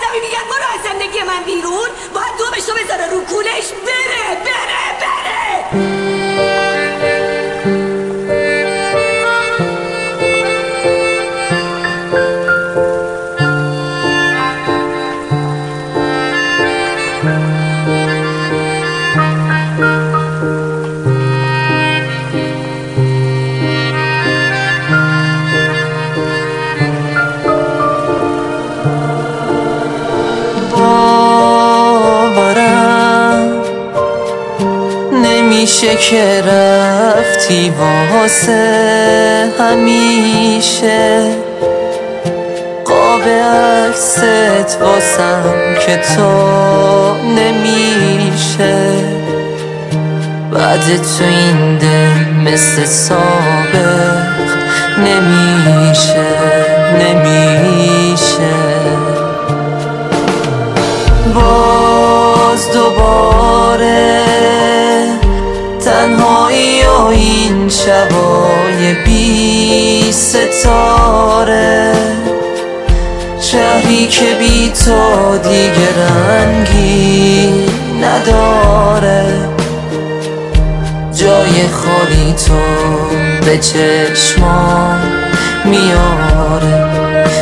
همین میگن برو از زندگی من بیرون، باید دومشو بذاره رو کولش بره بره بره. نمیشه که رفتی واسه همیشه، قاب عکست واسم که تو نمیشه. بعد تو این دل مثل سابق نمیشه باز دوباره تنهایی و این شبای بی ستاره، شهری که بی تو دیگه رنگی نداره. جای خالی تو به چشمام میاره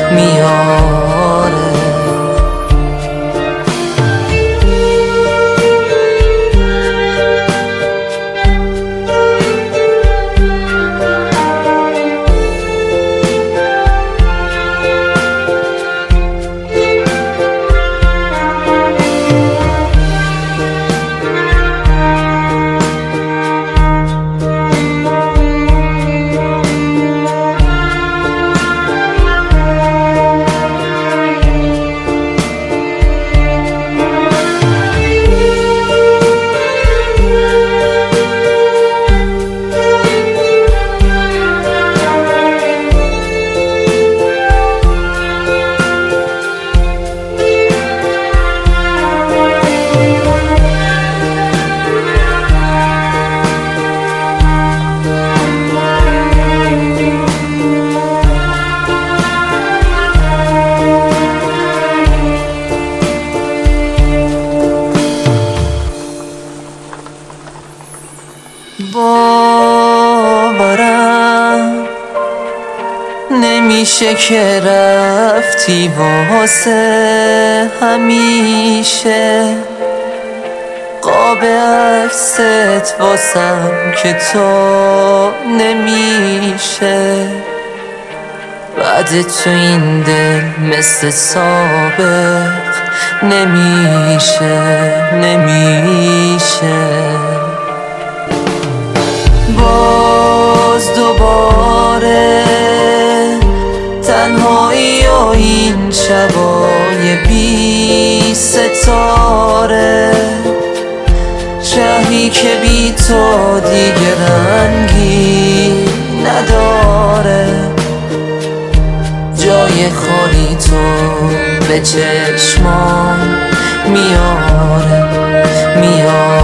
باورم نمیشه که رفتی واسه همیشه، قاب عکست واسم که تو نمیشه. بعد تو این دل مثل سابق نمیشه باز دوباره تنهایی و این شبای بی ستاره، شهری که بی تو دیگه رنگی نداره. جای خالی تو به چشمام میاره